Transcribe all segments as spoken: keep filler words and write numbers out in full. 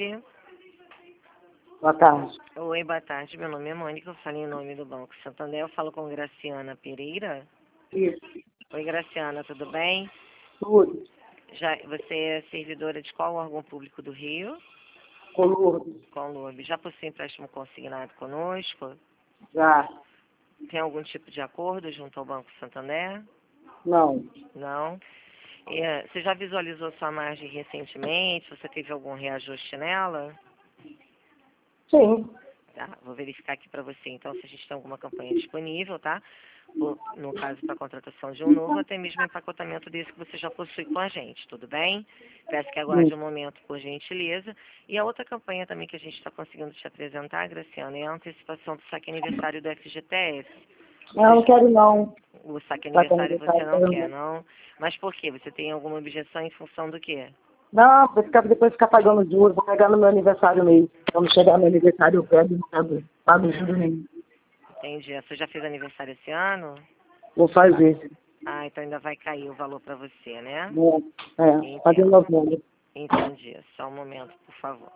tarde. Boa tarde. Oi, boa tarde. Meu nome é Mônica, eu falo em nome do Banco Santander. Eu falo com Graciana Pereira. Isso. Oi, Graciana, tudo bem? Tudo. Já, você é servidora de qual órgão público do Rio? Colordo. Com o Lourdes. Já possui empréstimo consignado conosco? Já. Tem algum tipo de acordo junto ao Banco Santander? Não. Não. É, você já visualizou sua margem recentemente? Você teve algum reajuste nela? Sim. Tá, vou verificar aqui para você, então, se a gente tem alguma campanha disponível, tá? Ou, no caso, para a contratação de um novo, até mesmo empacotamento desse que você já possui com a gente, tudo bem? Peço que aguarde um momento, por gentileza. E a outra campanha também que a gente está conseguindo te apresentar, Graciana, é a antecipação do saque aniversário do F G T S. Não, não quero não. O saque Saque aniversário você aniversário, não quero quer, não. não? Mas por quê? Você tem alguma objeção em função do quê? Não, vou ficar, depois ficar pagando juros, vou pegar no meu aniversário mesmo. Quando chegar no aniversário eu pego e não pago, pago juros nenhum. Entendi. Você já fez aniversário esse ano? Vou fazer. Ah, então ainda vai cair o valor para você, né? É, é fazer Entendo. novembro. Entendi. Só um momento, por favor.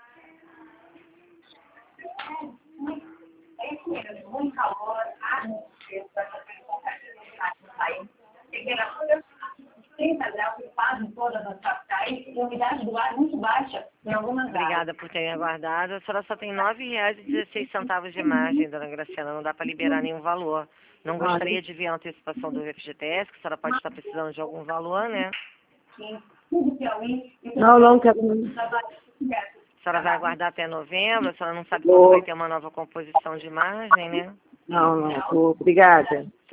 trinta graus em quase todas as capitais e a umidade do ar é muito baixa em algumas áreas. Obrigada por terem aguardado. A senhora só tem nove reais e dezesseis centavos de margem, dona Graciana. Não dá para liberar nenhum valor. Não gostaria de ver a antecipação do F G T S, que a senhora pode estar precisando de algum valor, né? Tudo Piauí. Não, não quero não. A senhora vai aguardar até novembro, a senhora não sabe quando vai ter uma nova composição de margem, né? Não, não. Obrigada.